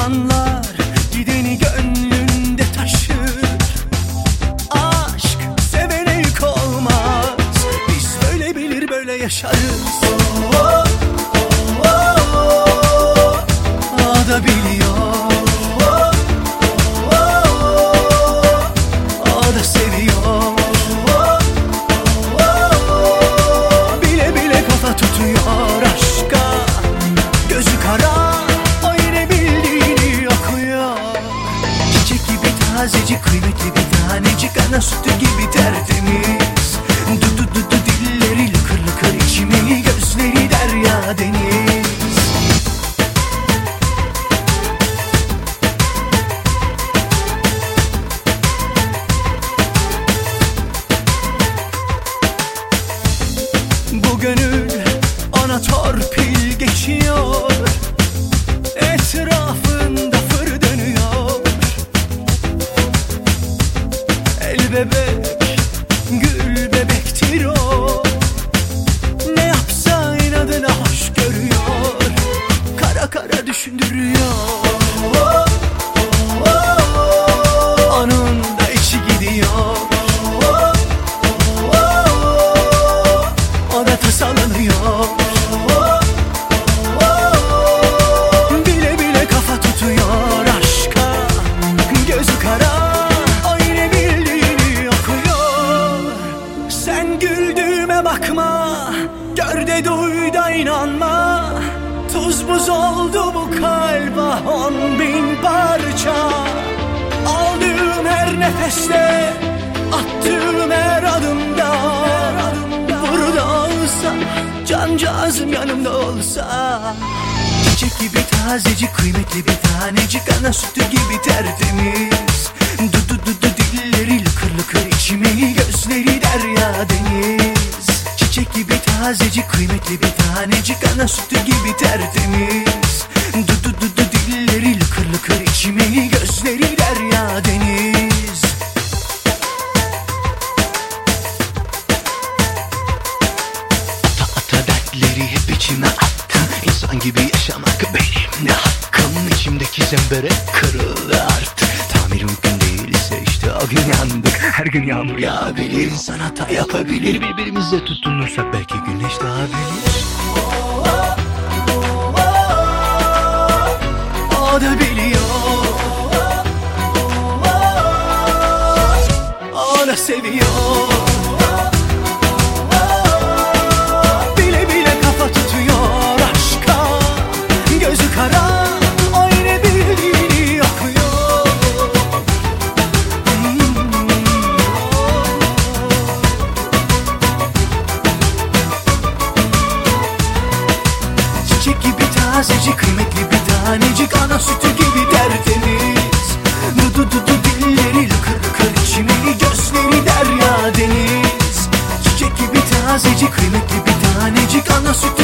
anlar, gideni gönlünde taşır. Aşk sevene yük olmaz, biz böyle bilir böyle yaşarız. O da biliyor, o da seviyor. Bile bile kafa tutuyor aşka, gözü kara, o yine bildiğini okuyor. Çiçek gibi tazecik, kıymetli bir tanecik, ana sütü gibi tertemiz. Dudu dudu dilleri lıkır lıkır içmeli, gözleri derya deniz. Bu gönül ona torpil geçiyor, etrafında fır dönüyor. El bebek, gül bebektir o, ne yapsa inadına hoş görüyor, kara kara düşündürüyor. Onun da içi gidiyor, o da tasalanıyor. Bile bile kafa tutuyor aşka, gözü kara, o yine bildiğini okuyor. Sen güldüğüme bakma, gör de duy da inanma. Tuz buz oldu bu kalp, 10.000 parça. Aldığım her nefeste, attığım her adımda, burada olsa, cancağızım yanımda olsa. Çiçek gibi tazecik, kıymetli bir tanecik, ana sütü gibi tertemiz. Dudu dudu dilleri lıkır lıkır içmeli, gözleri derya deniz. Çiçek gibi tazecik, kıymetli bir tanecik, ana sütü gibi tertemiz. Dudu dudu dilleri lıkır lıkır içmeli, gözleri derya deniz. Ata ata dertleri hep içime attım. İnsan gibi yaşamak benim de hakkım. İçimdeki zembere kırıldı artık. Tamir mümkün değilse işte o gün yandık. Her gün yağmur yağabilir, insan hata yapabilir. Birbirimize tutunursak belki güneş doğabilir. O da biliyor, o da seviyor. Bile bile kafa tutuyor aşka, gözü kara, o yine bildiğini okuyor. Çiçek gibi tazecik, kıymetli bir tanecik, ana sütü gibi tertemiz. Dudu dudu dilleri lıkır lıkır içmeli, gözleri derya deniz. Çiçek gibi tazecik, kıymetli bir tanecik, ana sütü